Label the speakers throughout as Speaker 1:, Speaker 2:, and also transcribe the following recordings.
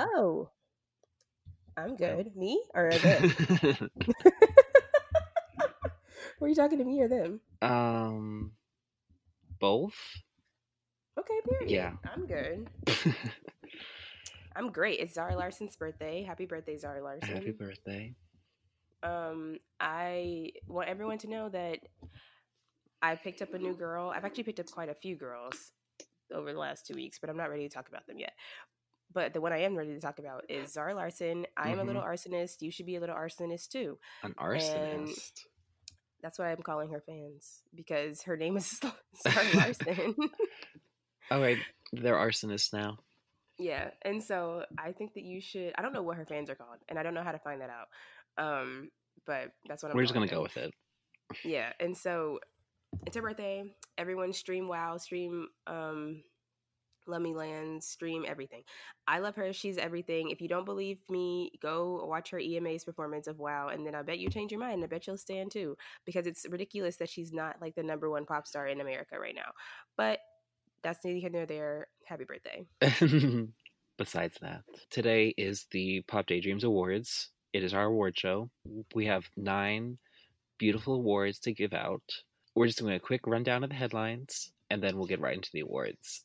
Speaker 1: Hello. I'm good. Me or them? Were you talking to me or them?
Speaker 2: Both?
Speaker 1: Okay, period.
Speaker 2: Yeah.
Speaker 1: I'm good. I'm great. It's Zara Larson's birthday. Happy birthday, Zara
Speaker 2: Happy
Speaker 1: Larson.
Speaker 2: birthday.
Speaker 1: I want everyone to know that I picked up a new girl. I've actually picked up quite a few girls over the last 2 weeks, but I'm not ready to talk about them yet. But the one I am ready to talk about is Zara Larson. I am a
Speaker 2: Mm-hmm.
Speaker 1: little arsonist. You should be a little arsonist too.
Speaker 2: An
Speaker 1: And
Speaker 2: arsonist.
Speaker 1: that's why I'm calling her fans because her name is Zara Larson.
Speaker 2: Oh, wait. They're arsonists now.
Speaker 1: Yeah, and so I think that you should. I don't know what her fans are called, and I don't know how to find that out. But that's what I'm
Speaker 2: We're just
Speaker 1: calling
Speaker 2: going to go
Speaker 1: them.
Speaker 2: with it.
Speaker 1: Yeah, and so it's her birthday. Everyone stream WoW, stream Lummy Land, stream everything. I love her. She's everything. If you don't believe me, go watch her EMA's performance of WoW, and then I bet you change your mind. I bet you'll stand too, because it's ridiculous that she's not like the number one pop star in America right now. But that's neither here nor there. Happy birthday.
Speaker 2: Besides that, today is the Pop Daydreams Awards. It is our award show. We have 9 beautiful awards to give out. We're just doing a quick rundown of the headlines, and then we'll get right into the awards.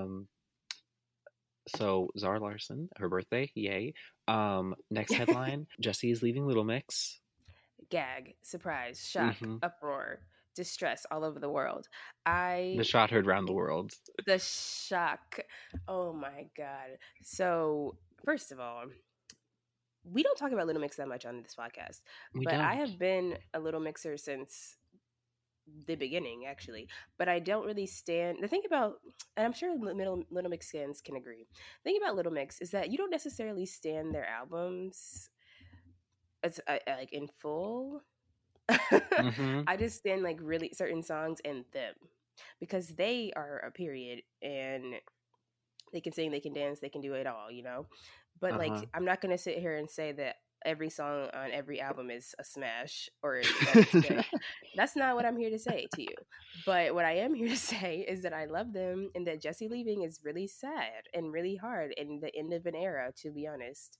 Speaker 2: So Zara Larson, her birthday, yay. Next headline: Jessie is leaving Little Mix.
Speaker 1: Gag, surprise, shock,
Speaker 2: Mm-hmm.
Speaker 1: uproar, distress all over the world.
Speaker 2: The shot heard round the world.
Speaker 1: The shock. Oh my God. So, first of all, we don't talk about Little Mix that much on this podcast,
Speaker 2: We
Speaker 1: but I
Speaker 2: don't.
Speaker 1: have been a Little Mixer since the beginning, actually. But I don't really stand. The thing about, and I'm sure Little Mix fans can agree, the thing about Little Mix is that you don't necessarily stand their albums as like in full.
Speaker 2: Mm-hmm.
Speaker 1: I just stand like really certain songs and them because they are a period and they can sing, they can dance, they can do it all, you know? But
Speaker 2: Uh-huh.
Speaker 1: like, I'm not going to sit here and say that every song on every album is a smash or that it's good. That's not what I'm here to say to you. But what I am here to say is that I love them and that Jessie leaving is really sad and really hard in the end of an era, to be honest.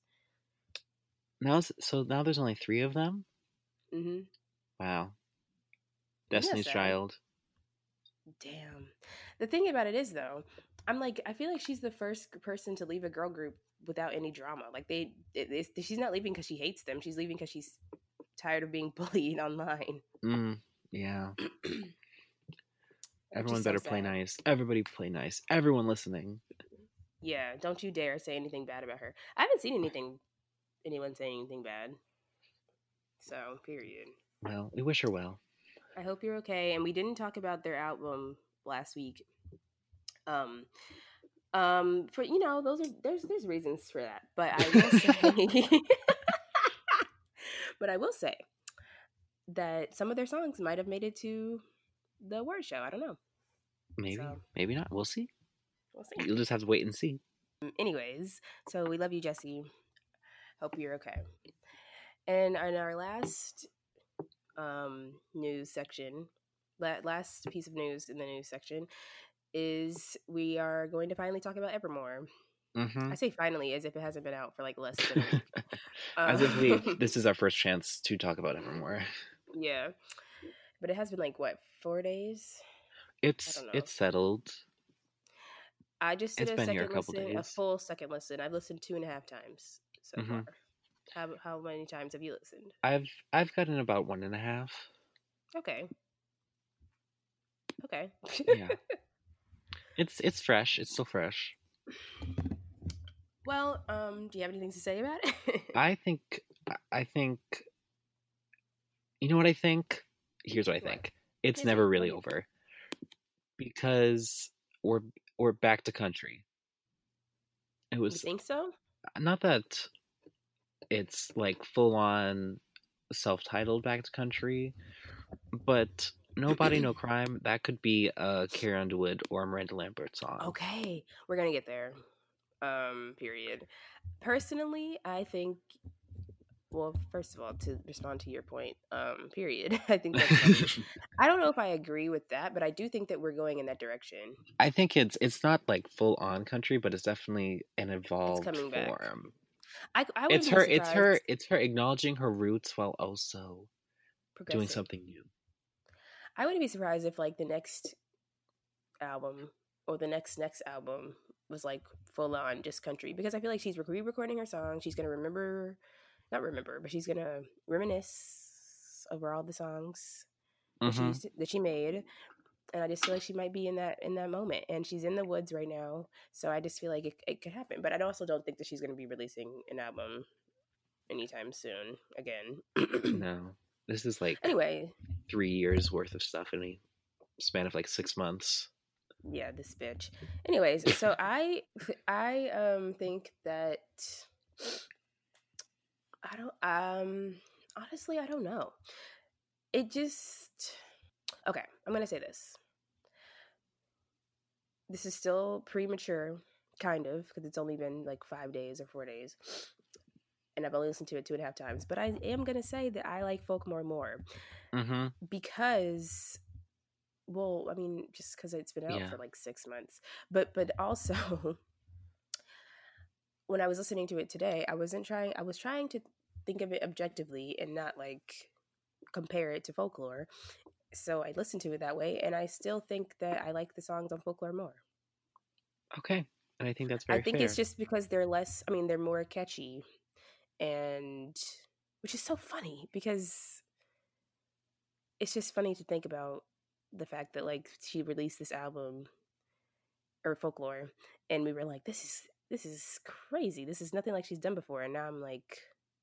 Speaker 2: Now there's only 3 of them.
Speaker 1: Mm-hmm.
Speaker 2: Wow.
Speaker 1: Isn't that
Speaker 2: Destiny's
Speaker 1: sad?
Speaker 2: Child.
Speaker 1: Damn. The thing about it is, though, I feel like she's the first person to leave a girl group without any drama. Like she's not leaving because she hates them. She's leaving because she's tired of being bullied online,
Speaker 2: Yeah.
Speaker 1: which is
Speaker 2: Everyone
Speaker 1: so
Speaker 2: better play
Speaker 1: sad.
Speaker 2: nice. Everybody play nice. Everyone listening.
Speaker 1: Yeah, don't you dare say anything bad about her. I haven't seen anyone saying anything bad. So, period.
Speaker 2: Well, we wish her well.
Speaker 1: I hope you're okay. And we didn't talk about their album last week. Um, for those are there's reasons for that, but I will say, but I will say that some of their songs might have made it to the award show. I don't know.
Speaker 2: Maybe.
Speaker 1: So
Speaker 2: Maybe not. We'll see.
Speaker 1: we'll see.
Speaker 2: You'll just have to wait and see.
Speaker 1: Anyways, so we love you, Jessie. Hope you're okay. And in our last news section, last piece of news in the news section is we are going to finally talk about Evermore.
Speaker 2: Mm-hmm.
Speaker 1: I say finally as if it hasn't been out for like less than a week.
Speaker 2: As if this is our first chance to talk about Evermore.
Speaker 1: Yeah. But it has been like what, 4 days? I don't know.
Speaker 2: It's settled.
Speaker 1: I just did
Speaker 2: It's
Speaker 1: a
Speaker 2: been here a
Speaker 1: second
Speaker 2: couple
Speaker 1: listen, a
Speaker 2: days.
Speaker 1: full second listen. I've listened 2.5 times so
Speaker 2: Mm-hmm.
Speaker 1: far. How many times have you listened?
Speaker 2: I've gotten about 1.5.
Speaker 1: Okay. Okay.
Speaker 2: Yeah. It's fresh. It's still fresh.
Speaker 1: Well, do you have anything to say about it?
Speaker 2: I think you know what I think? Here's what I
Speaker 1: What?
Speaker 2: think. It's
Speaker 1: Yes,
Speaker 2: never
Speaker 1: go
Speaker 2: really
Speaker 1: ahead.
Speaker 2: over. Because we're back to country. It
Speaker 1: You
Speaker 2: was
Speaker 1: think so?
Speaker 2: not that it's like full on self-titled back to country, but No Body No Crime, that could be a Carrie Underwood or a Miranda Lambert song.
Speaker 1: Okay, we're gonna get there. Period. Personally, I think well, first of all, to respond to your point, period. I think that's funny. I don't know if I agree with that, but I do think that we're going in that direction.
Speaker 2: I think it's not like full on country, but it's definitely an
Speaker 1: It's
Speaker 2: evolved
Speaker 1: coming back.
Speaker 2: form.
Speaker 1: I
Speaker 2: It's
Speaker 1: wouldn't be
Speaker 2: her it's
Speaker 1: surprised.
Speaker 2: her it's her acknowledging her roots while also doing
Speaker 1: Progressing.
Speaker 2: something new.
Speaker 1: I wouldn't be surprised if like the next album or the next album was like full on just country, because I feel like she's re-recording her song. She's gonna not remember, but she's gonna reminisce over all the songs that
Speaker 2: Mm-hmm.
Speaker 1: that she made, and I just feel like she might be in that moment, and she's in the woods right now, so I just feel like it could happen. But I also don't think that she's gonna be releasing an album anytime soon again.
Speaker 2: No. This is like
Speaker 1: Anyway,
Speaker 2: 3 years worth of stuff in a span of like 6 months.
Speaker 1: yeah, this bitch. Anyways, so I think that I don't honestly I don't know. It just okay, I'm going to say this. This is still premature kind of, because it's only been like 5 days or 4 days. And I've only listened to it 2.5 times, but I am going to say that I like Folklore more
Speaker 2: Mm-hmm.
Speaker 1: because, well, I mean, just because it's been out
Speaker 2: Yeah.
Speaker 1: for like 6 months, but also when I was listening to it today, I was trying to think of it objectively and not like compare it to Folklore. So I listened to it that way, and I still think that I like the songs on Folklore more.
Speaker 2: Okay. And I think that's
Speaker 1: I
Speaker 2: very
Speaker 1: think it's
Speaker 2: fair.
Speaker 1: just because they're more catchy, and which is so funny because it's just funny to think about the fact that like she released this album or Folklore, and we were like, this is crazy. This is nothing like she's done before, and now I'm like,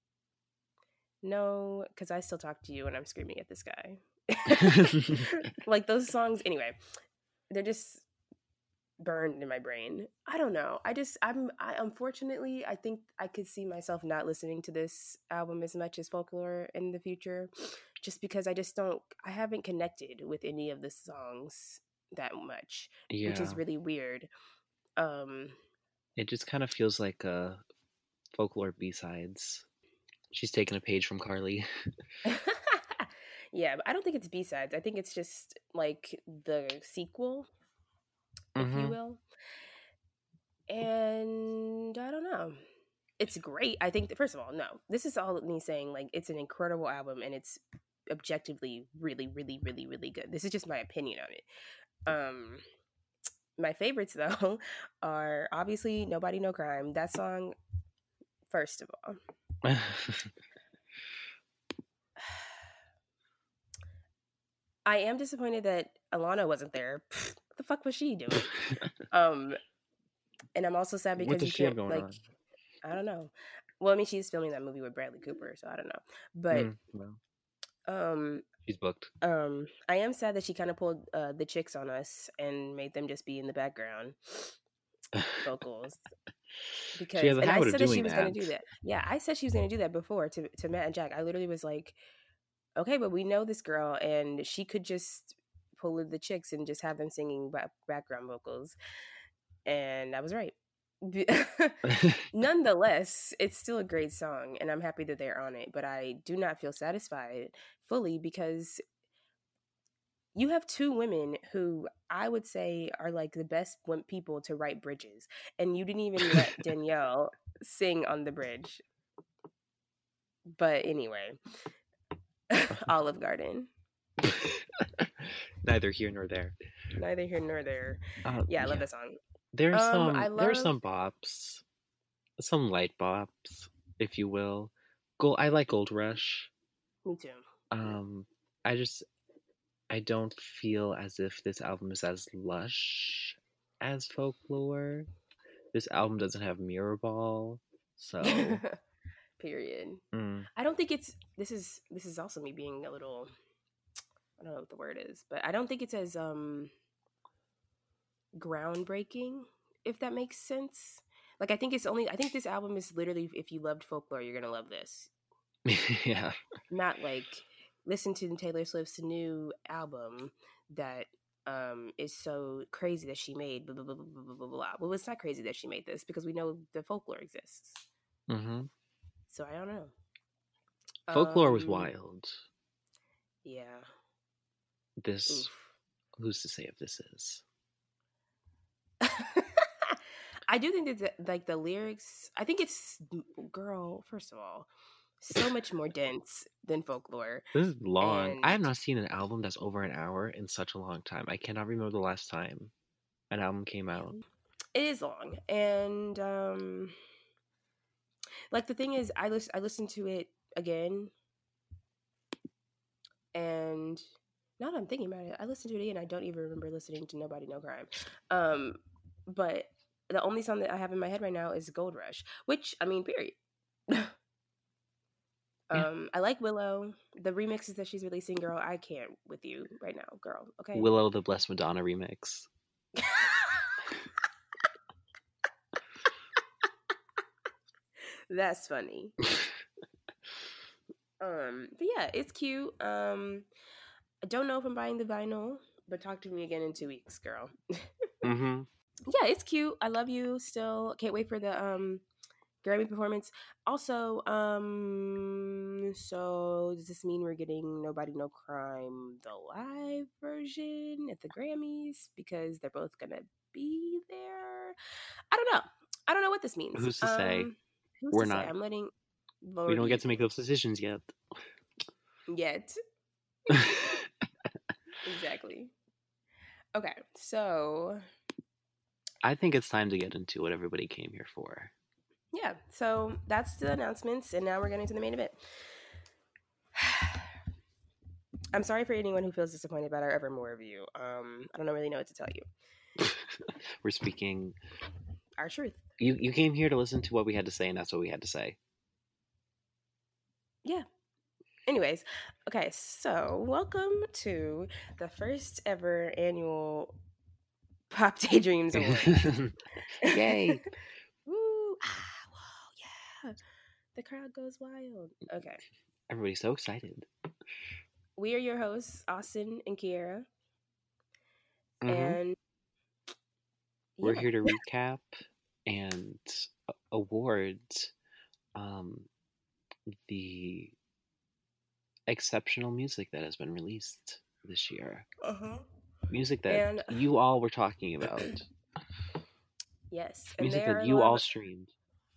Speaker 1: no, because I still talk to you and I'm screaming at this guy. Like those songs, anyway, they're just burned in my brain. I don't know. I unfortunately I think I could see myself not listening to this album as much as Folklore in the future, just because I haven't connected with any of the songs that much, which
Speaker 2: Yeah.
Speaker 1: is really weird. Um
Speaker 2: It just kind of feels like folklore B-sides. She's taken a page from Carly.
Speaker 1: yeah, but I don't think it's B-sides. I think it's just like the sequel, if you
Speaker 2: Mm-hmm.
Speaker 1: will. And I don't know. It's great. I think that, first of all, no, this is all me saying like it's an incredible album and it's objectively really, really, really, really good. This is just my opinion on it. My favorites though are obviously Nobody No Crime. That song, first of all. I am disappointed that Alana wasn't there. What the fuck was she doing? Um, and I'm also sad
Speaker 2: What
Speaker 1: because
Speaker 2: does
Speaker 1: you
Speaker 2: she have
Speaker 1: can't
Speaker 2: going
Speaker 1: like
Speaker 2: on?
Speaker 1: I don't know. Well, I mean, she's filming that movie with Bradley Cooper, so I don't know. But
Speaker 2: Well,
Speaker 1: um,
Speaker 2: she's booked.
Speaker 1: I am sad that she kind of pulled the chicks on us and made them just be in the background vocals.
Speaker 2: She has
Speaker 1: Because,
Speaker 2: a
Speaker 1: and I
Speaker 2: habit of
Speaker 1: said that she
Speaker 2: doing
Speaker 1: was going
Speaker 2: that.
Speaker 1: to do that. Yeah, I said she was going to do that before to Matt and Jack. I literally was like, okay, but we know this girl, and she could just pull the chicks and just have them singing background vocals. And I was right. Nonetheless, it's still a great song, and I'm happy that they're on it. But I do not feel satisfied fully because you have two women who I would say are like the best people to write bridges, and you didn't even let Danielle sing on the bridge. But anyway, Olive Garden,
Speaker 2: Neither here nor there.
Speaker 1: neither here nor there. Yeah, I love
Speaker 2: Yeah,
Speaker 1: that song. I
Speaker 2: there are
Speaker 1: love
Speaker 2: some bops, some light bops, if you will. I like Gold Rush.
Speaker 1: me too.
Speaker 2: Um, I just I don't feel as if this album is as lush as Folklore. This album doesn't have Mirrorball, so
Speaker 1: Period.
Speaker 2: mm.
Speaker 1: I don't think it's this is also me being a little I don't know what the word is, but I don't think it's as groundbreaking, if that makes sense. Like I think this album is literally if you loved Folklore, you're gonna love this.
Speaker 2: Yeah.
Speaker 1: Not like listen to Taylor Swift's new album that is so crazy that she made blah blah blah blah blah blah blah. Well, it's not crazy that she made this because we know the Folklore exists.
Speaker 2: Mm-hmm.
Speaker 1: So I don't know.
Speaker 2: Folklore was wild.
Speaker 1: Yeah.
Speaker 2: This,
Speaker 1: Oof.
Speaker 2: who's to say if this is?
Speaker 1: I do think that like the lyrics, I think it's, girl, first of all, so much more dense than Folklore.
Speaker 2: This is long. I have
Speaker 1: And
Speaker 2: not seen an album that's over an hour in such a long time. I cannot remember the last time an album came out.
Speaker 1: it is long. And like the thing is, I listened to it again, and now that I'm thinking about it, I listened to it again. I don't even remember listening to Nobody No Crime. But the only song that I have in my head right now is Gold Rush, which, I mean, period.
Speaker 2: Yeah.
Speaker 1: I like Willow. The remixes that she's releasing, girl, I can't with you right now, girl. Okay.
Speaker 2: Willow the Blessed Madonna remix.
Speaker 1: That's funny. But yeah, it's cute. I don't know if I'm buying the vinyl, but talk to me again in 2 weeks, girl.
Speaker 2: Mm-hmm.
Speaker 1: Yeah, it's cute. I love you still. Can't wait for the Grammy performance. Also, so does this mean we're getting Nobody No Crime the live version at the Grammys because they're both gonna be there? I don't know what this means.
Speaker 2: Who's to say?
Speaker 1: Who's
Speaker 2: We're
Speaker 1: to
Speaker 2: not.
Speaker 1: say? I'm letting
Speaker 2: We don't get to make those decisions yet.
Speaker 1: yet. Exactly. Okay, so
Speaker 2: I think it's time to get into what everybody came here for.
Speaker 1: yeah, so that's the announcements, and now we're getting to the main event. I'm sorry for anyone who feels disappointed about our Evermore review. I don't really know what to tell you.
Speaker 2: We're speaking
Speaker 1: our truth.
Speaker 2: You came here to listen to what we had to say, and that's what we had to say.
Speaker 1: Yeah. Anyways, okay, so welcome to the first ever annual Pop Daydreams Awards.
Speaker 2: Yay!
Speaker 1: Woo! Whoa, yeah. The crowd goes wild. Okay.
Speaker 2: Everybody's so excited.
Speaker 1: We are your hosts, Austin and Kiera.
Speaker 2: Mm-hmm.
Speaker 1: And
Speaker 2: we're here to recap and award the exceptional music that has been released this year. Music that you all were talking about.
Speaker 1: Yes.
Speaker 2: Music that you all streamed.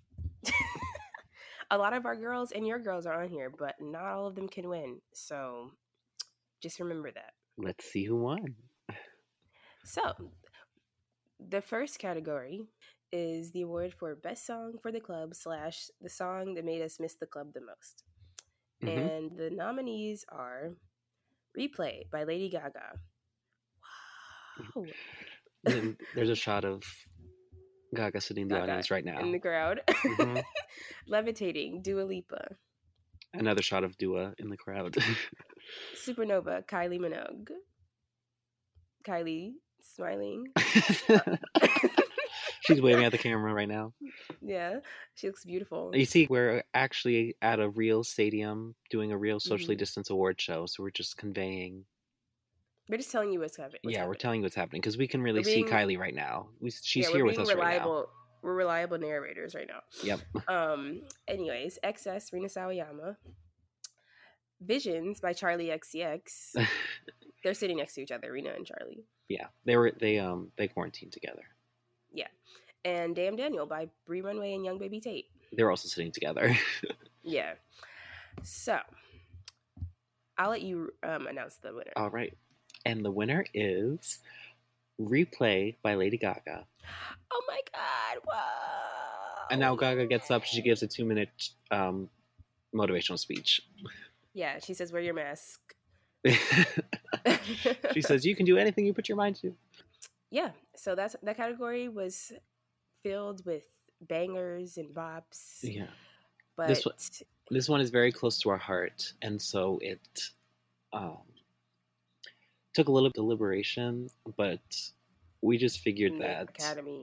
Speaker 1: A lot of our girls and your girls are on here, but not all of them can win. So just remember that.
Speaker 2: Let's see who won.
Speaker 1: So the first category is the award for Best Song for the Club / the song that made us miss the club the most. Mm-hmm. And the nominees are Replay by Lady Gaga. Wow.
Speaker 2: There's a shot of Gaga sitting in the audience right now.
Speaker 1: In the crowd. Mm-hmm. Levitating, Dua Lipa.
Speaker 2: Another shot of Dua in the crowd.
Speaker 1: Supernova, Kylie Minogue. Kylie smiling.
Speaker 2: She's waving at the camera right now.
Speaker 1: Yeah, she looks beautiful.
Speaker 2: You see, we're actually at a real stadium doing a real socially distanced award show, so we're just conveying.
Speaker 1: We're just telling you what's happening.
Speaker 2: We're telling you what's happening because we can really see Kylie right now. She's here with us right now.
Speaker 1: We're reliable narrators right now.
Speaker 2: Yep.
Speaker 1: Anyways, XS, Rina Sawayama. Visions by Charlie XCX. They're sitting next to each other, Rina and Charlie.
Speaker 2: Yeah, they quarantined together.
Speaker 1: Yeah, and Damn Daniel by Bree Runway and Young Baby Tate.
Speaker 2: They're also sitting together.
Speaker 1: Yeah. So, I'll let you announce the winner.
Speaker 2: All right, and the winner is Replay by Lady Gaga.
Speaker 1: Oh my God! Whoa!
Speaker 2: And now Gaga gets up. She gives a 2-minute motivational speech.
Speaker 1: Yeah, she says, "Wear your mask."
Speaker 2: She says, "You can do anything you put your mind to."
Speaker 1: Yeah, so that category was filled with bangers and bops.
Speaker 2: Yeah,
Speaker 1: but
Speaker 2: this one is very close to our heart, and so it took a little deliberation, but we just figured that
Speaker 1: Academy.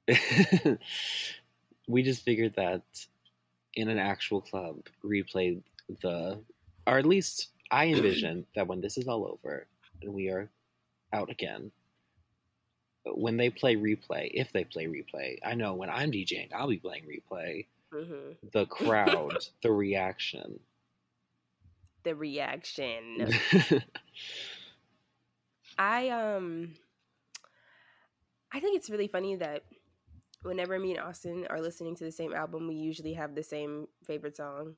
Speaker 2: We just figured that in an actual club, Replay or at least I envision that when this is all over and we are out again, when they play Replay, if they play Replay, I know when I'm DJing, I'll be playing Replay. Mm-hmm. The crowd, the reaction
Speaker 1: the reaction. I think it's really funny that whenever me and Austin are listening to the same album, we usually have the same favorite song.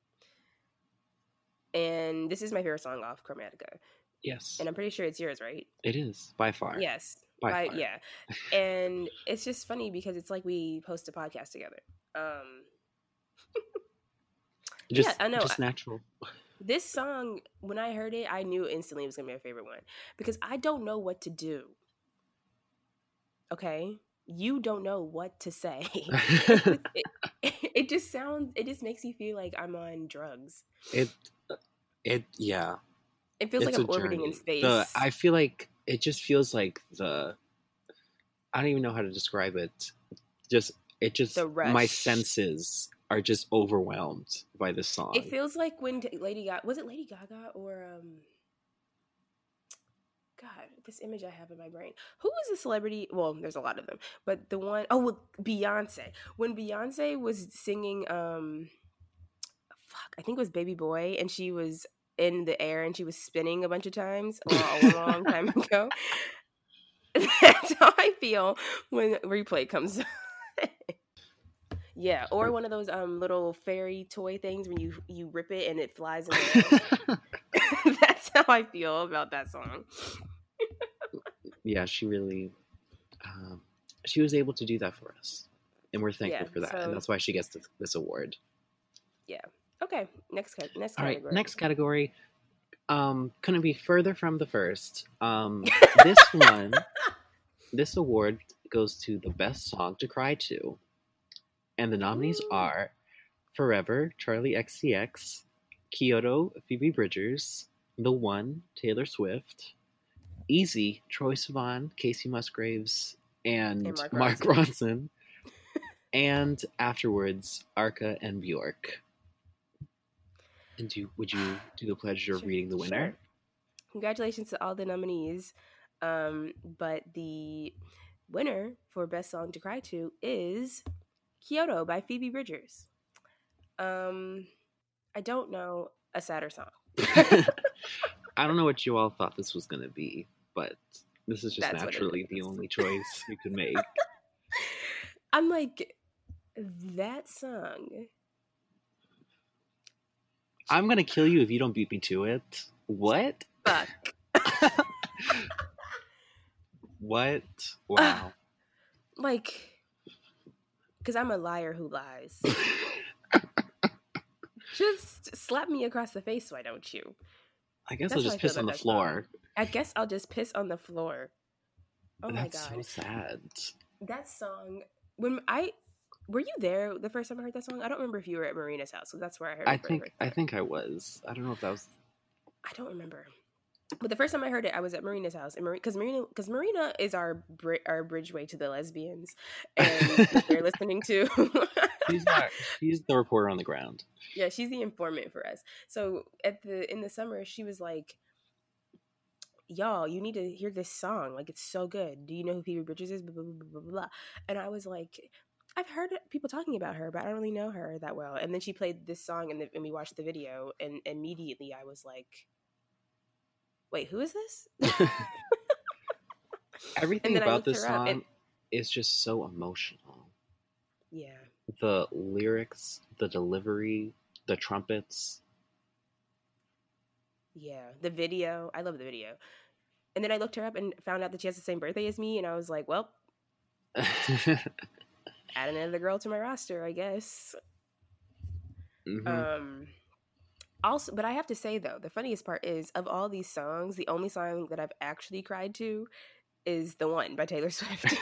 Speaker 1: And this is my favorite song off Chromatica.
Speaker 2: Yes.
Speaker 1: And I'm pretty sure it's yours, right?
Speaker 2: It is, by far.
Speaker 1: Yes.
Speaker 2: By far.
Speaker 1: Yeah. And it's just funny because it's like we post a podcast together.
Speaker 2: Just,
Speaker 1: I know.
Speaker 2: Just natural.
Speaker 1: This song, when I heard it, I knew instantly it was going to be my favorite one. Because I don't know what to do. Okay? You don't know what to say. It just sounds, it just makes me feel like I'm on drugs.
Speaker 2: Yeah.
Speaker 1: It feels like I'm orbiting in space.
Speaker 2: I feel like it just feels like I don't even know how to describe it. The rush. My senses are just overwhelmed by this song.
Speaker 1: It feels like when Lady Gaga, was it Lady Gaga or God, this image I have in my brain. Who was the celebrity? Well, there's a lot of them, but the one, Beyonce. When Beyonce was singing, I think it was Baby Boy, and she was in the air and she was spinning a bunch of times a long time ago. That's how I feel when Replay comes on. Yeah, or one of those little fairy toy things when you rip it and it flies in the air. That's how I feel about that song.
Speaker 2: Yeah, she really she was able to do that for us, and we're thankful for that, and that's why she gets this award. Yeah.
Speaker 1: Okay. Next category.
Speaker 2: All right, next category. Couldn't be further from the first. This award goes to the best song to cry to. And the nominees are Forever, Charlie XCX, Kyoto, Phoebe Bridgers, The One, Taylor Swift, Easy, Troye Sivan, Casey Musgraves, and Mark Ronson, and Afterwards, Arca and Bjork. And would you do the pleasure of reading the winner?
Speaker 1: Sure. Congratulations to all the nominees. But the winner for Best Song to Cry to is Kyoto by Phoebe Bridgers. I don't know a sadder song.
Speaker 2: I don't know what you all thought this was going to be, but this is just naturally the only choice you could make.
Speaker 1: I'm like, that song.
Speaker 2: I'm going to kill you if you don't beat me to it. What?
Speaker 1: Fuck.
Speaker 2: What? Wow.
Speaker 1: Because I'm a liar who lies. Just slap me across the face, why don't you?
Speaker 2: I guess I'll just piss on the floor.
Speaker 1: I guess I'll just piss on the floor. Oh my God.
Speaker 2: That's so sad.
Speaker 1: That song, were you there the first time I heard that song? I don't remember if you were at Marina's house, so that's where I heard it.
Speaker 2: I think I was. I don't know if that was.
Speaker 1: I don't remember. But the first time I heard it, I was at Marina's house, and because Marina is our bridgeway to the lesbians, and they're listening to.
Speaker 2: She's the reporter on the ground.
Speaker 1: Yeah, she's the informant for us. So in the summer, she was like, "Y'all, you need to hear this song. Like, it's so good. Do you know who Phoebe Bridgers is?" Blah, blah, blah, blah, blah. And I was like, I've heard people talking about her, but I don't really know her that well. And then she played this song, and we watched the video, and immediately I was like, wait, who is this?
Speaker 2: Everything about this song is just so emotional.
Speaker 1: Yeah.
Speaker 2: The lyrics, the delivery, the trumpets.
Speaker 1: Yeah. The video. I love the video. And then I looked her up and found out that she has the same birthday as me. And I was like, well, add another girl to my roster, I guess. Mm-hmm. Also, but I have to say, though, the funniest part is, of all these songs, the only song that I've actually cried to is The One by Taylor Swift.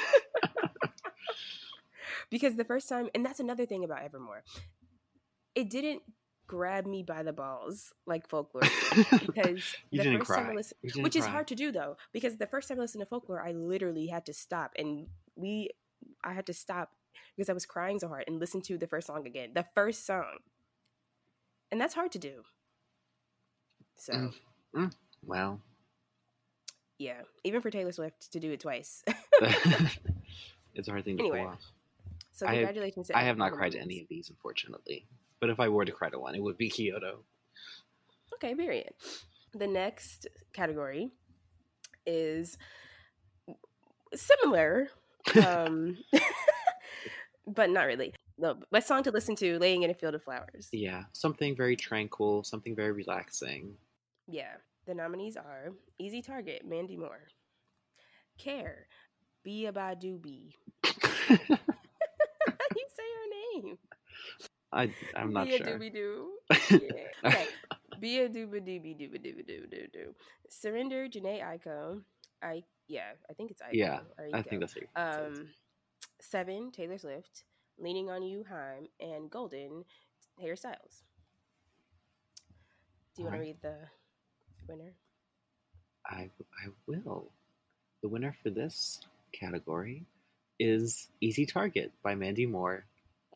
Speaker 1: Because the first time, and that's another thing about Evermore, it didn't grab me by the balls like Folklore did. Because the first time I listened, which is hard to do, though, because the first time I listened to Folklore, I literally had to stop, and I had to stop because I was crying so hard and listen to the first song again. The first song. And that's hard to do. So.
Speaker 2: Well.
Speaker 1: Yeah. Even for Taylor Swift to do it twice.
Speaker 2: It's a hard thing to pull off.
Speaker 1: So congratulations.
Speaker 2: I have not cried to any of these, unfortunately. But if I were to cry to one, it would be Kyoto.
Speaker 1: Okay, period. The next category is similar, um, but not really. The best song to listen to, "Laying in a Field of Flowers."
Speaker 2: Yeah, something very tranquil, something very relaxing.
Speaker 1: Yeah. The nominees are Easy Target, Mandy Moore. Care, Be a Badu Bee. How do you say her name?
Speaker 2: I'm not
Speaker 1: Be a
Speaker 2: sure.
Speaker 1: Doobie Doo. Yeah. Okay. Be a Dooba Doobie Dooba Dooba Doo Doo Doo. Surrender, Janae Aiko. I think it's
Speaker 2: Yeah,
Speaker 1: Aiko or
Speaker 2: I think
Speaker 1: Eiko.
Speaker 2: that's what it says.
Speaker 1: Seven, Taylor Swift. Leaning on You, Haim, and Golden, Harry Styles. Do you
Speaker 2: All
Speaker 1: want to
Speaker 2: right,
Speaker 1: read the winner?
Speaker 2: I will. The winner for this category is Easy Target by Mandy Moore.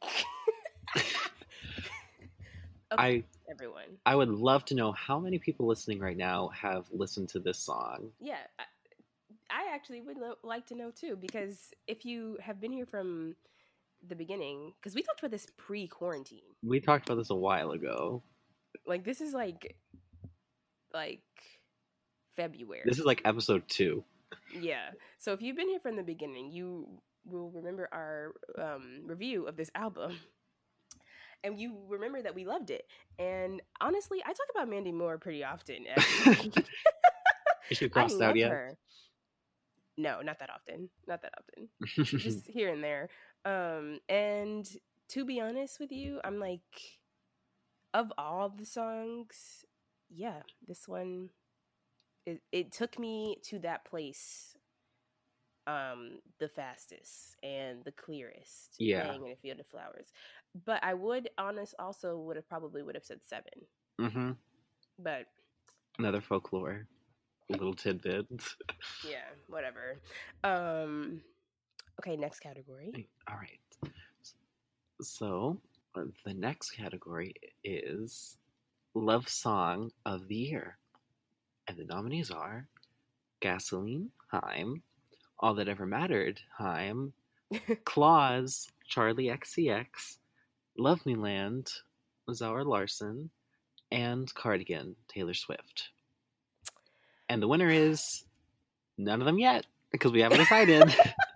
Speaker 1: Okay,
Speaker 2: I
Speaker 1: everyone.
Speaker 2: I would love to know how many people listening right now have listened to this song.
Speaker 1: Yeah, I actually would like to know too, because if you have been here from the beginning, because we talked about this pre-quarantine,
Speaker 2: We talked about this a while ago.
Speaker 1: like this is like February.
Speaker 2: This is like episode 2.
Speaker 1: Yeah. So if you've been here from the beginning, you will remember our review of this album. And you remember that we loved it. And honestly, I talk about Mandy Moore pretty often, actually.
Speaker 2: Is she
Speaker 1: I
Speaker 2: crossed out
Speaker 1: love
Speaker 2: yet?
Speaker 1: her. No, not that often. Not that often. Just here and there. And to be honest with you, I'm like, of all the songs, yeah, this one, it took me to that place the fastest and the clearest,
Speaker 2: Yeah.
Speaker 1: Laying in a Field of Flowers. But I would also would have said seven.
Speaker 2: Mm-hmm.
Speaker 1: But
Speaker 2: Another folklore little tidbit.
Speaker 1: yeah, whatever. Um okay, next category.
Speaker 2: All right. So the next category is Love Song of the Year. And the nominees are Gasoline, Haim, All That Ever Mattered, Haim, Claus, Charlie XCX, Love Me Land, Zara Larson, and Cardigan, Taylor Swift. And the winner is none of them yet, because we haven't decided.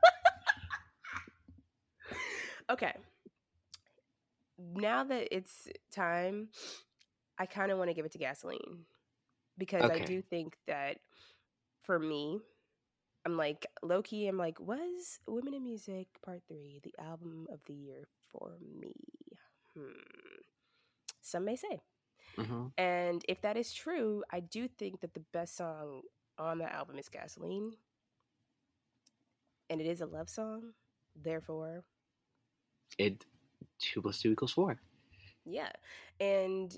Speaker 1: Okay. Now that it's time, I kind of want to give it to Gasoline, because I
Speaker 2: Okay.
Speaker 1: do think that for me, I'm like low key. I'm like, was Women in Music Part 3 the album of the year for me? Some may say.
Speaker 2: Mm-hmm.
Speaker 1: And if that is true, I do think that the best song on the album is Gasoline. And it is a love song. Therefore,
Speaker 2: It 2 plus 2 equals 4.
Speaker 1: yeah. And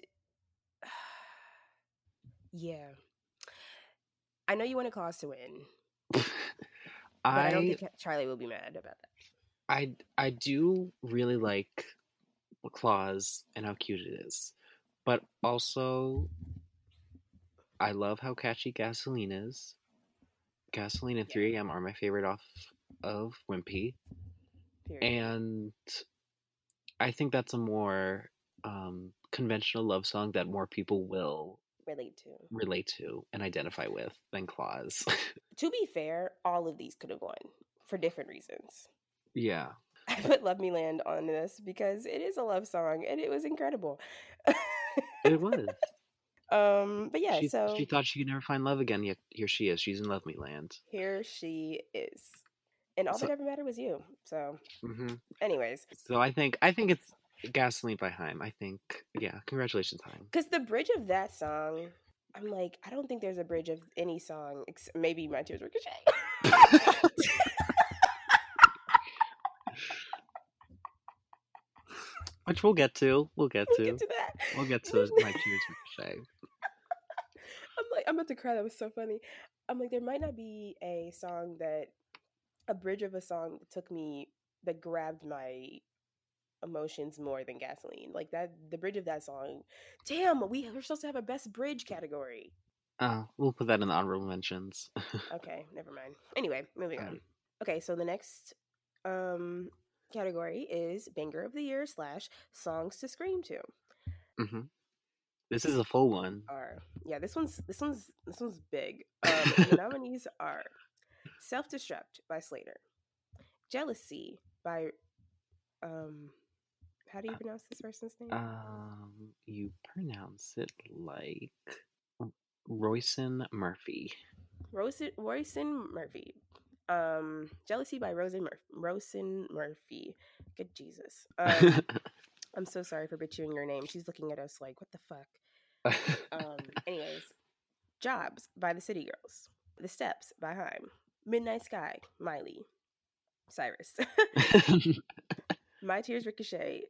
Speaker 1: yeah. I know you want a Claus to win, but I don't
Speaker 2: I
Speaker 1: think Charlie will be mad about that.
Speaker 2: I do really like Claus and how cute it is, but also I love how catchy Gasoline is. Gasoline and 3 a.m. are my favorite off of Wimpy,
Speaker 1: Period.
Speaker 2: and I think that's a more conventional love song that more people will relate to and identify with than Claus.
Speaker 1: To be fair, all of these could have won for different reasons.
Speaker 2: Yeah.
Speaker 1: I put Love Me Land on this because it is a love song and it was incredible.
Speaker 2: It was.
Speaker 1: But yeah,
Speaker 2: She
Speaker 1: so
Speaker 2: thought she could never find love again, yet here she is. She's in Love Me Land.
Speaker 1: here she is. And all
Speaker 2: So,
Speaker 1: that ever mattered was you. So
Speaker 2: mm-hmm.
Speaker 1: anyways.
Speaker 2: So I think it's Gasoline by Haim. I think, yeah, congratulations, Haim.
Speaker 1: Because the bridge of that song, I'm like, I don't think there's a bridge of any song, maybe My Tears Ricochet.
Speaker 2: Which we'll get to. We'll get to
Speaker 1: that.
Speaker 2: We'll get to My Tears Ricochet.
Speaker 1: I'm like, I'm about to cry. That was so funny. I'm like, there might not be a song a bridge of a song that grabbed my emotions more than Gasoline. Like that, the bridge of that song. Damn, we're supposed to have a best bridge category.
Speaker 2: We'll put that in the honorable mentions.
Speaker 1: Okay, never mind. Anyway, moving on.
Speaker 2: Right.
Speaker 1: Okay, so the next category is Banger of the Year / Songs to Scream to.
Speaker 2: Mm-hmm. This is a full one.
Speaker 1: are this one's big. The nominees are Self Destruct by Slater, Jealousy by how do you pronounce this person's name?
Speaker 2: You pronounce it like Royson Murphy.
Speaker 1: Royson Murphy. Jealousy by Royson Murphy. Good Jesus. I'm so sorry for butchering your name. She's looking at us like, what the fuck? Anyways, Jobs by the City Girls. The Steps by Haim. Midnight Sky, Miley Cyrus. My Tears Ricochet,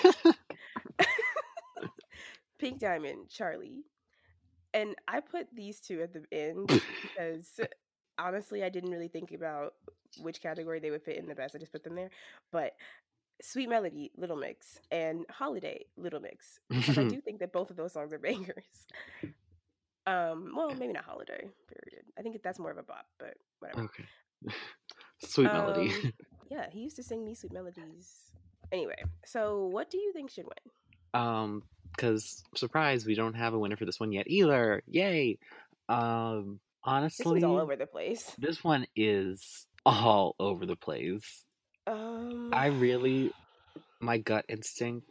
Speaker 1: Pink Diamond, Charlie. And I put these two at the end because honestly, I didn't really think about which category they would fit in the best. I just put them there. But Sweet Melody, Little Mix, and Holiday, Little Mix, because I do think that both of those songs are bangers. Well, maybe not Holiday, period. I think that's more of a bop, but whatever.
Speaker 2: Okay. Sweet Melody.
Speaker 1: Yeah, he used to sing me Sweet Melodies. Anyway, so what do you think should win?
Speaker 2: Because surprise, we don't have a winner for this one yet either. Yay! Honestly,
Speaker 1: this one's all over the place.
Speaker 2: This one is all over the place. I really, my gut instinct,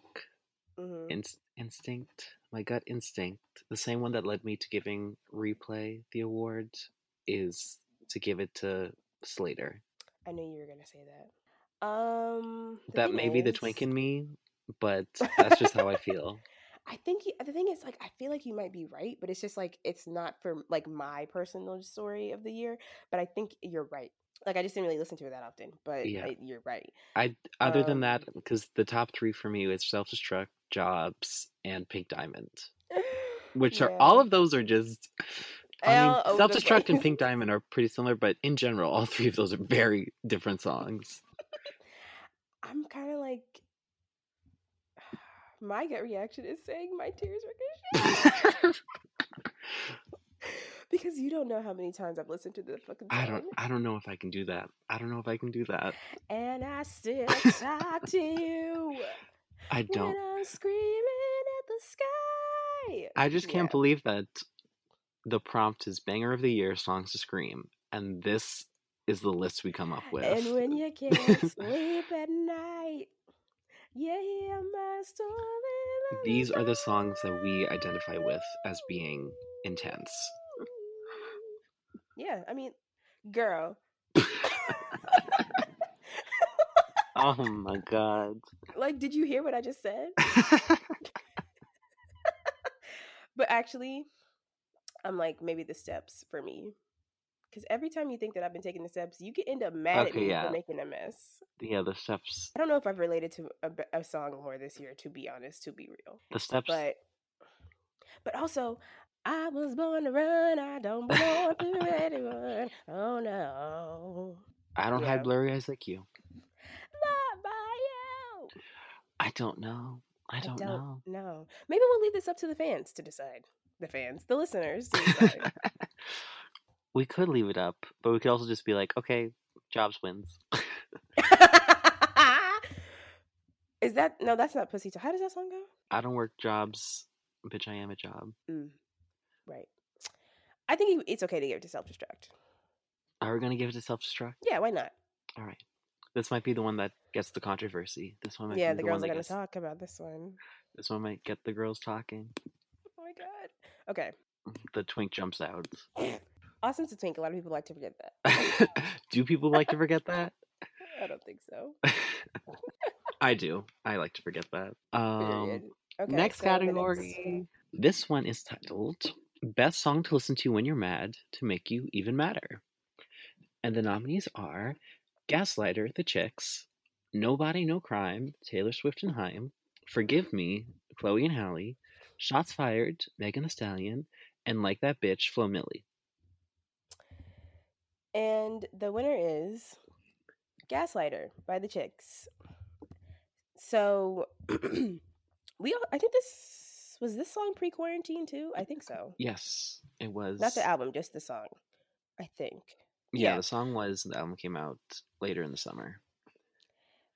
Speaker 2: my gut instinct, the same one that led me to giving Replay the award, is to give it to Slater.
Speaker 1: I knew you were gonna say that.
Speaker 2: That may be the twink in me, but that's just how I feel.
Speaker 1: I think the thing is, like, I feel like you might be right, but it's just like it's not for like my personal story of the year. But I think you're right. Like, I just didn't really listen to it that often, but yeah. You're right.
Speaker 2: Other than that, because the top three for me is Self Destruct, Jobs, and Pink Diamond, which are all of those are just. I mean, Self Destruct and Pink Diamond are pretty similar, but in general, all three of those are very different songs.
Speaker 1: I'm kind of like, my gut reaction is saying My Tears Ricochet. Because you don't know how many times I've listened to the fucking song.
Speaker 2: I don't know if I can do that. I don't know if I can do that.
Speaker 1: And I still talk to you.
Speaker 2: I don't.
Speaker 1: When I'm screaming at the sky.
Speaker 2: I just can't believe that the prompt is Banger of the Year, Songs to Scream, and this is the list we come up with.
Speaker 1: And when you can't sleep at night, you hear my story.
Speaker 2: These are the songs that we identify with as being intense.
Speaker 1: Yeah, I mean, girl.
Speaker 2: Oh my god.
Speaker 1: Like, did you hear what I just said? But actually, I'm like, maybe the Steps for me. Because every time you think that I've been taking the steps, you can end up mad at me for making a mess.
Speaker 2: Yeah, the Steps.
Speaker 1: I don't know if I've related to a song more this year, to be honest, to be real.
Speaker 2: The Steps.
Speaker 1: But also, I was born to run, I don't belong to anyone. Oh no.
Speaker 2: I don't have blurry eyes like you.
Speaker 1: Not by you.
Speaker 2: I don't know. I don't know.
Speaker 1: No. Maybe we'll leave this up to the fans to decide. The listeners to decide.
Speaker 2: We could leave it up, but we could also just be like, okay, Jobs wins.
Speaker 1: Is that... No, that's not Pussy Talk. How does that song go?
Speaker 2: I don't work jobs, bitch, I am a job.
Speaker 1: Right. I think it's okay to give it to Self Destruct.
Speaker 2: Are we going to give it to Self Destruct?
Speaker 1: Yeah, why not?
Speaker 2: All right. This might be the one that gets the controversy. This one might
Speaker 1: be the girls are going to talk about this one.
Speaker 2: This one might get the girls talking.
Speaker 1: Oh my god. Okay.
Speaker 2: The twink jumps out.
Speaker 1: Austin's a twink. A lot of people like to forget that.
Speaker 2: Do people like to forget that?
Speaker 1: I don't think so.
Speaker 2: I do. I like to forget that.
Speaker 1: Okay,
Speaker 2: next category. This one is titled Best Song to Listen to When You're Mad to Make You Even Madder. And the nominees are Gaslighter, The Chicks, Nobody, No Crime, Taylor Swift and Haim, Forgive Me, Chloe and Halle, Shots Fired, Megan Thee Stallion, and Like That Bitch, Flo Milli.
Speaker 1: And the winner is Gaslighter by The Chicks. So, I think this song pre-quarantine too? I think so.
Speaker 2: Yes, it was.
Speaker 1: Not the album, just the song, I think.
Speaker 2: Yeah, the song was, the album came out later in the summer.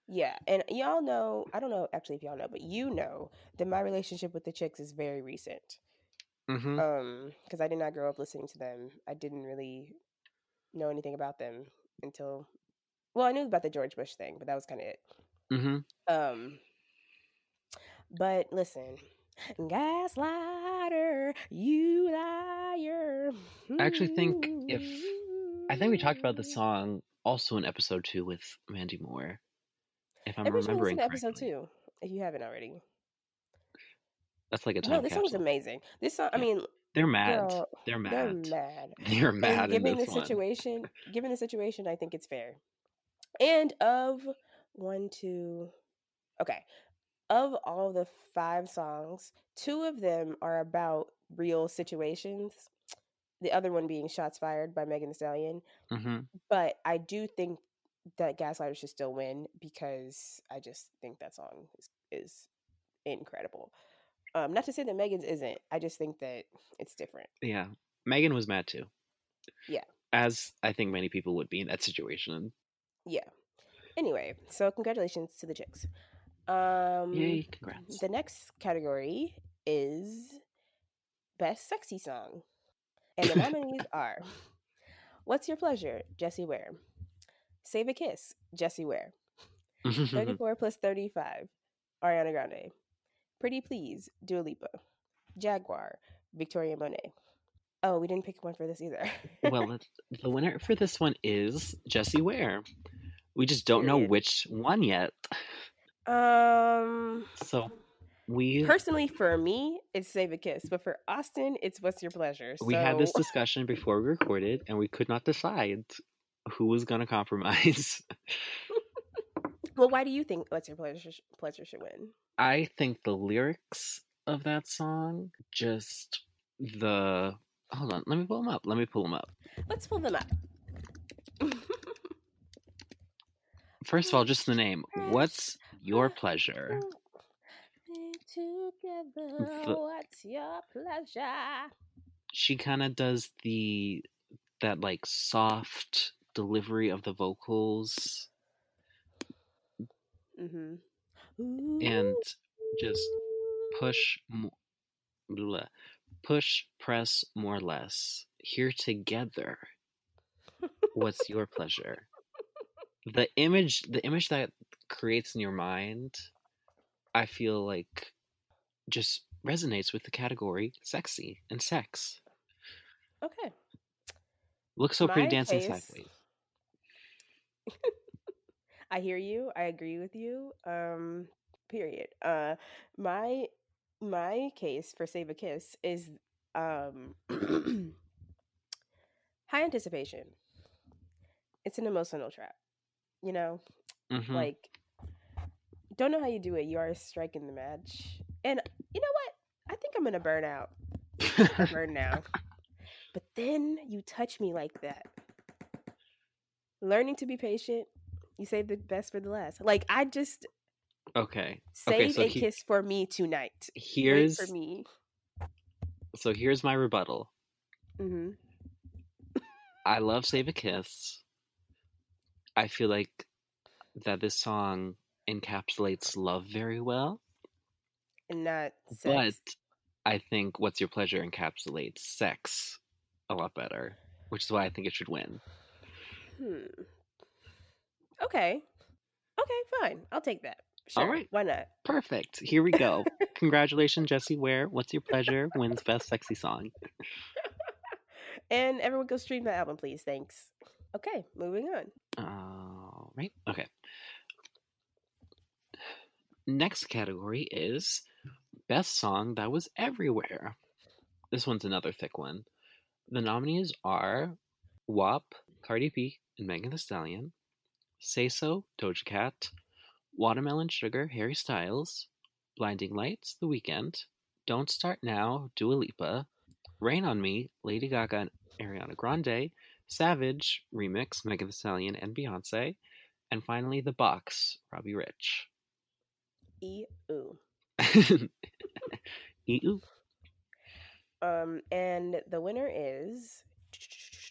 Speaker 1: Yeah, and y'all know, I don't know actually if y'all know, but you know that my relationship with the Chicks is very recent.
Speaker 2: Mm-hmm.
Speaker 1: Because I did not grow up listening to them. I didn't really know anything about them until, well, I knew about the George Bush thing, but that was kind of it.
Speaker 2: Mm-hmm.
Speaker 1: Um, but listen, gaslighter, you liar.
Speaker 2: I actually think I think we talked about the song also in episode 2 with Mandy Moore, if I'm
Speaker 1: Maybe you should listen
Speaker 2: remembering
Speaker 1: to episode
Speaker 2: correctly.
Speaker 1: 2 if you haven't already.
Speaker 2: That's like a
Speaker 1: No,
Speaker 2: time
Speaker 1: this song's
Speaker 2: capsule.
Speaker 1: amazing. This song, I
Speaker 2: Yeah.
Speaker 1: mean,
Speaker 2: They're mad.
Speaker 1: girl,
Speaker 2: They're
Speaker 1: they're
Speaker 2: mad.
Speaker 1: mad.
Speaker 2: They're
Speaker 1: And
Speaker 2: mad in this one.
Speaker 1: given the situation, I think it's fair. And of one, two, okay, of all the 5 songs, 2 of them are about real situations. The other one being "Shots Fired" by Megan Thee Stallion.
Speaker 2: Mm-hmm.
Speaker 1: But I do think that "Gaslighter" should still win because I just think that song is incredible. Not to say that Megan's isn't. I just think that it's different.
Speaker 2: Yeah. Megan was mad too,
Speaker 1: Yeah,
Speaker 2: as I think many people would be in that situation.
Speaker 1: yeah. Anyway, so congratulations to the Chicks.
Speaker 2: Yay, congrats.
Speaker 1: The next category is Best Sexy Song. And the nominees are What's Your Pleasure? Jessie Ware. Save a Kiss? Jessie Ware. 34 plus 35, Ariana Grande. Pretty Please? Dua Lipa. Jaguar? Victoria Monet. Oh, we didn't pick one for this either.
Speaker 2: Well, the winner for this one is Jessie Ware. We just don't know
Speaker 1: Period.
Speaker 2: which one yet.
Speaker 1: Um,
Speaker 2: So we
Speaker 1: personally, for me, it's Save a Kiss, but for Austin, it's What's Your Pleasure.
Speaker 2: we had
Speaker 1: So,
Speaker 2: this discussion before we recorded, and we could not decide who was going to compromise.
Speaker 1: well, why do you think What's Your Pleasure should win?
Speaker 2: I think the lyrics of that song, just the hold on, let me pull them up.
Speaker 1: Let's pull them up.
Speaker 2: First of all, just the name. What's your pleasure?
Speaker 1: Together, what's your pleasure?
Speaker 2: She kind of does that like soft delivery of the vocals,
Speaker 1: Mm-hmm.
Speaker 2: and just push, push, press, more or less. Here together. What's your pleasure? The image that creates in your mind, I feel like just resonates with the category sexy and sex.
Speaker 1: Okay.
Speaker 2: Looks so pretty
Speaker 1: My
Speaker 2: dancing
Speaker 1: case,
Speaker 2: sideways.
Speaker 1: I hear you. I agree with you. Period. My my case for Save a Kiss is high anticipation. It's an emotional trap. You know,
Speaker 2: Mm-hmm.
Speaker 1: like don't know how you do it. You are striking the match, and you know what? I think I'm gonna burn out or burn now. But then you touch me like that. Learning to be patient. You save the best for the last. Like I just
Speaker 2: Okay.
Speaker 1: save
Speaker 2: So
Speaker 1: a kiss for me tonight. Wait
Speaker 2: here's
Speaker 1: for me.
Speaker 2: my rebuttal.
Speaker 1: Mm-hmm.
Speaker 2: I love Save a Kiss. I feel like that this song encapsulates love very well,
Speaker 1: And not
Speaker 2: but
Speaker 1: sex.
Speaker 2: I think What's Your Pleasure encapsulates sex a lot better, which is why I think it should win.
Speaker 1: Okay. Okay, fine. I'll take that. Sure.
Speaker 2: All right.
Speaker 1: Why not?
Speaker 2: Perfect. Here we go. Congratulations, Jessie Ware. What's Your Pleasure wins Best Sexy Song.
Speaker 1: And everyone go stream that album, please. Thanks. Okay, moving on.
Speaker 2: All right. Okay. Next category is Best Song That Was Everywhere. This one's another thick one. The nominees are WAP, Cardi B, and Megan Thee Stallion, Say So, Doja Cat, Watermelon Sugar, Harry Styles, Blinding Lights, The Weeknd, Don't Start Now, Dua Lipa, Rain on Me, Lady Gaga and Ariana Grande, Savage, Remix, Megan Thee Stallion and Beyonce, and finally The Box, Robbie Rich.
Speaker 1: E-oo.
Speaker 2: E-oo.
Speaker 1: And the winner is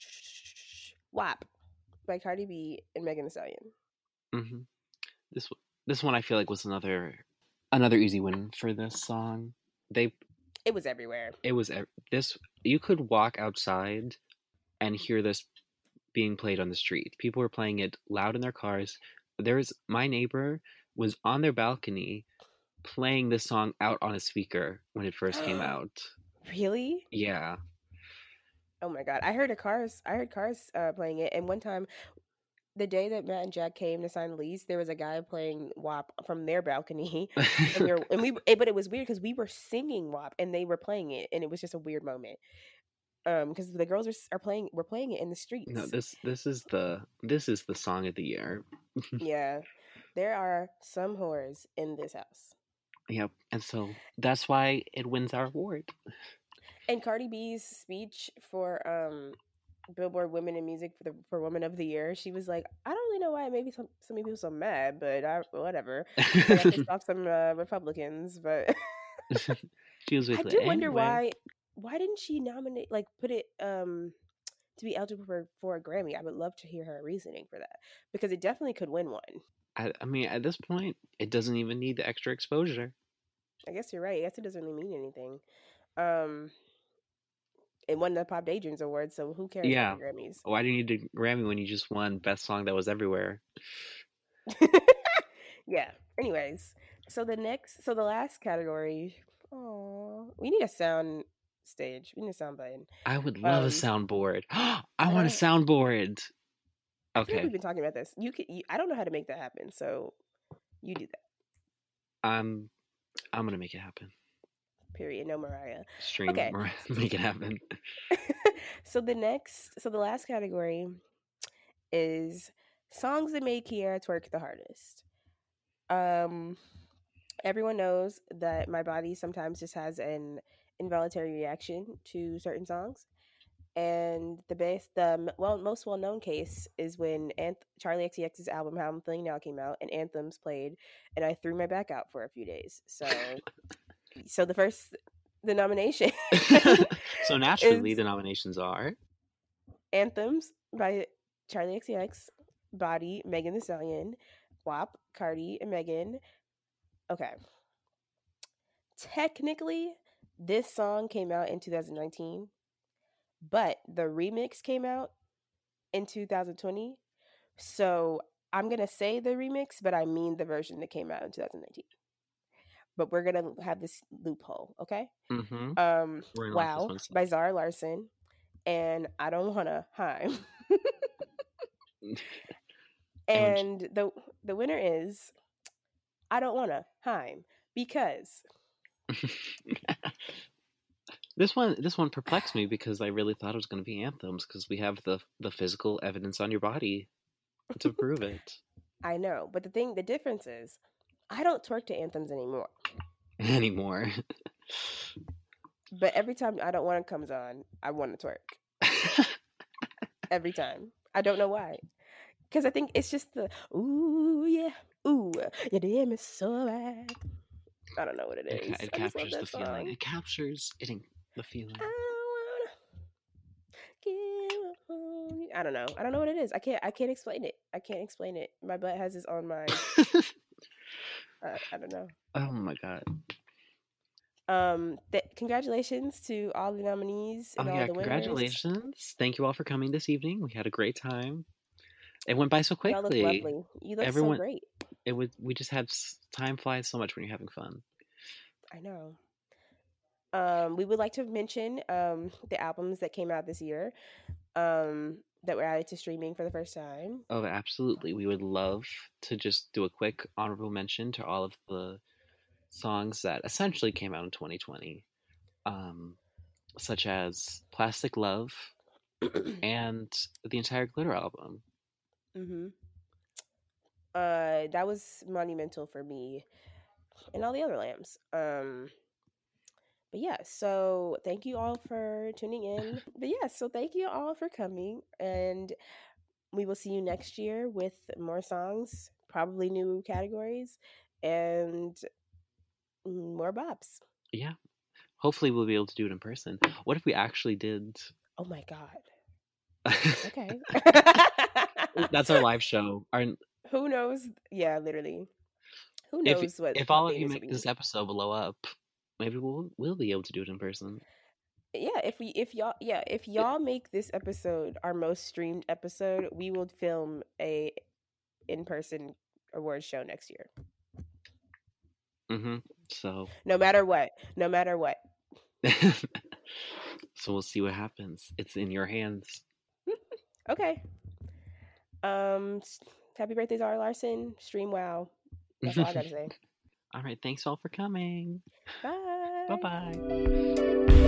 Speaker 1: WAP by Cardi B and Megan Thee Stallion.
Speaker 2: Mm-hmm. This one I feel like was another easy win for this song.
Speaker 1: It was everywhere.
Speaker 2: It was this. You could walk outside and hear this being played on the street. People were playing it loud in their cars. My neighbor was on their balcony playing this song out on a speaker when it first came out.
Speaker 1: Really?
Speaker 2: Yeah.
Speaker 1: Oh my god! I heard cars playing it, and one time, the day that Matt and Jack came to sign the lease, there was a guy playing WAP from their balcony, but it was weird because we were singing WAP and they were playing it, and it was just a weird moment. Because the girls were playing it in the streets.
Speaker 2: No, this is the song of the year.
Speaker 1: Yeah, there are some whores in this house.
Speaker 2: Yep, and so that's why it wins our award.
Speaker 1: And Cardi B's speech for Billboard Women in Music for Woman of the Year, she was like, I don't really know why maybe some people so mad, but whatever. I pissed off some Republicans, but
Speaker 2: she was
Speaker 1: I do wonder why didn't she nominate, like, put it to be eligible for a Grammy? I would love to hear her reasoning for that, because it definitely could win one.
Speaker 2: I mean, at this point, it doesn't even need the extra exposure.
Speaker 1: I guess you're right. I guess it doesn't really mean anything. It won the Pop Daydreams Award, so who cares about the Grammys?
Speaker 2: Why do you need a Grammy when you just won Best Song That Was Everywhere?
Speaker 1: Yeah. Anyways, so the last category. Oh, we need a sound stage. We need a sound button.
Speaker 2: I would love a soundboard. I want a soundboard. Okay.
Speaker 1: I feel like we've been talking about this. I don't know how to make that happen, so you do that.
Speaker 2: I'm gonna make it happen.
Speaker 1: Period. No Mariah.
Speaker 2: Stream. Okay. Make it happen.
Speaker 1: So the last category is songs that made Kiara twerk the hardest. Everyone knows that my body sometimes just has an involuntary reaction to certain songs, and the most well-known case is when Charli XCX's album How I'm Feeling Now came out, and Anthems played, and I threw my back out for a few days. So the nomination.
Speaker 2: So naturally, the nominations are
Speaker 1: Anthems by Charli XCX, Body, Megan Thee Stallion, WAP, Cardi, and Megan. Okay. Technically, this song came out in 2019, but the remix came out in 2020. So I'm going to say the remix, but I mean the version that came out in 2019. But we're going to have this loophole, okay?
Speaker 2: Mm-hmm.
Speaker 1: Wow by Zara Larsson, and I Don't Wanna Haim. And the winner is I Don't Wanna Haim, because
Speaker 2: this one perplexed me, because I really thought it was going to be Anthems, because we have the physical evidence on your body to prove it.
Speaker 1: I know, but the difference is I don't twerk to Anthems anymore. But every time I Don't Want comes on, I want to twerk. Every time. I don't know why. Because I think it's just the ooh yeah, damn it's so bad. I don't know what it is.
Speaker 2: It captures the feeling. It captures the feeling.
Speaker 1: I don't know. I don't know what it is. I can't explain it. My butt has its own mind. I don't know.
Speaker 2: Oh my god.
Speaker 1: Congratulations to all the nominees and all the winners.
Speaker 2: Congratulations. Thank you all for coming this evening. We had a great time. It went by so quickly.
Speaker 1: Y'all look lovely. You look so great.
Speaker 2: We just had time flies so much when you're having fun.
Speaker 1: I know. We would like to mention the albums that came out this year that were added to streaming for the first time.
Speaker 2: Oh, absolutely. We would love to just do a quick honorable mention to all of the songs that essentially came out in 2020, such as Plastic Love and the entire Glitter album.
Speaker 1: Mm-hmm. That was monumental for me and all the other lambs. But yeah, so thank you all for tuning in. But yeah, so thank you all for coming, and we will see you next year with more songs, probably new categories, and more bops.
Speaker 2: Yeah. Hopefully we'll be able to do it in person. What if we actually did?
Speaker 1: Oh my god. Okay.
Speaker 2: That's our live show.
Speaker 1: Who knows? Yeah, literally. Who knows what
Speaker 2: If
Speaker 1: Pop
Speaker 2: all of you
Speaker 1: Dating is
Speaker 2: make
Speaker 1: gonna
Speaker 2: this
Speaker 1: be?
Speaker 2: episode blow up, maybe we'll be able to do it in person.
Speaker 1: Yeah, if y'all make this episode our most streamed episode, we will film a in-person awards show next year.
Speaker 2: So
Speaker 1: no matter what.
Speaker 2: so we'll see what happens. It's in your hands.
Speaker 1: Okay. Happy birthday, Zara Larson. Stream wow. That's all I gotta say.
Speaker 2: All right, thanks all for coming.
Speaker 1: Bye.
Speaker 2: Bye-bye.